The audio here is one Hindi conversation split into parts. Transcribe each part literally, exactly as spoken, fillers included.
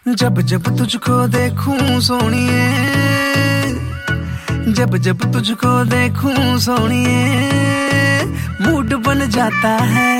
जब जब तुझको देखूं सोनिए, जब जब तुझको देखूं सोनिए, मूड बन जाता है।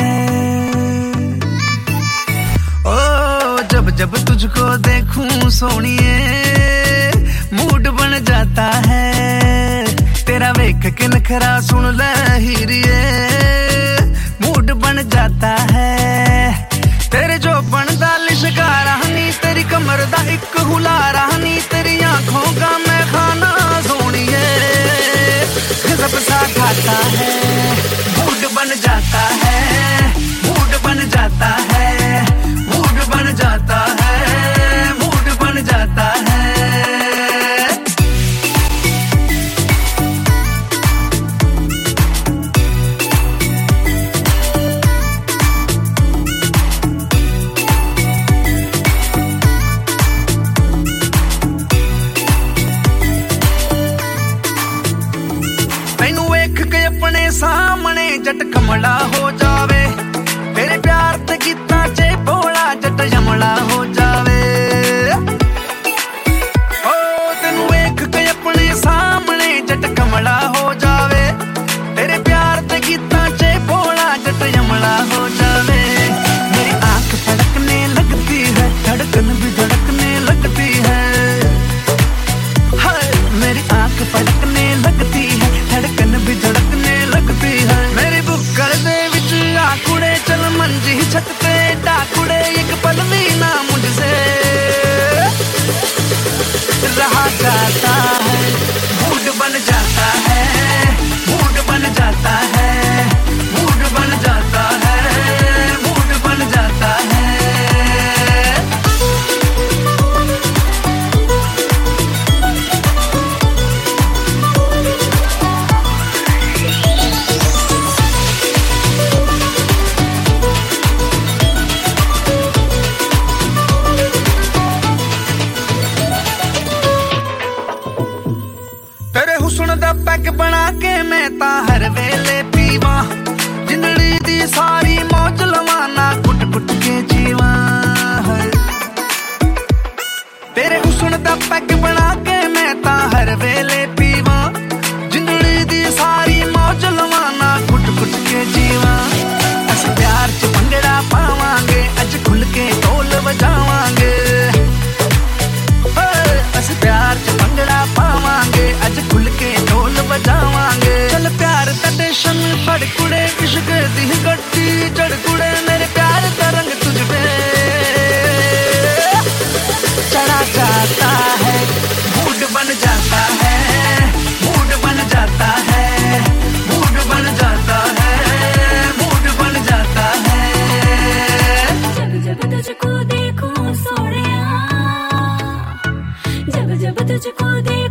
ओ जब जब तुझको देखूं सोनिए, मूड बन जाता है। तेरा वेख के नखरा सुन ले हीरिए, मूड बन जाता है। तेरे जो बनदा लिशकारा नी, तेरी कमर दा एक हुलारा नी, तेरी आंखों का मैं खाना सोनिए, गजब सा खाता है। मूड बन जाता है, मूड बन जाता है, मूड बन जाता है, मूड बन जाता है। अपने सामने जट कमला हो जावे, तेरे प्यार ते गीतां च बोला जट जमला हो जावे। ओ तेनू वेख के अपने सामने जट कमला हो जावे, तेरे प्यार ते गीतां च बोला जट जमला हो जावे। मेरी आंख फड़कने लगती है, धड़कन भी धड़कने लगती है। हाय मेरी आंख फड़कने लगती है, धड़कन भी धड़कने लगती है। मेरी बुक्कर दे विच आकुड़े चल मंजी छत पे डाकुड़े, एक पल भी ना मुझसे रहा जाता है। मूड बन जाता है, मूड बन जाता है, मूड बन जाता है, मूड बन जाता है। हुस्न दा पैक बना के मैं ता हर वेले पीवा, जिंदड़ी दी सारी मौज लवाना कुट कुट के जीवा। तेरे हुस्न दा पैक बना के मैं ता हर वेले पीवा, जिंदड़ी दी सारी मौज लवाना कुट कुट के जीवा। अस प्यार च भंगड़ा पावांगे, अज खुल के ढोल बजावांगे। अस प्यार च भंगड़ा पावांगे, अज खुल के ढोल बजावांगे। चल प्यार दा टेंशन फड़ कुड़े, इश्क दी गड्डी चढ़ कुड़े, मेरे प्यार दा रंग तुझ पे चढ़ा जाता है। मूड बन जाता है, मूड बन जाता है, मूड बन जाता है, मूड बन जाता है। जब जब तुझको देखूं सोनिया, जब जब तुझको देखूं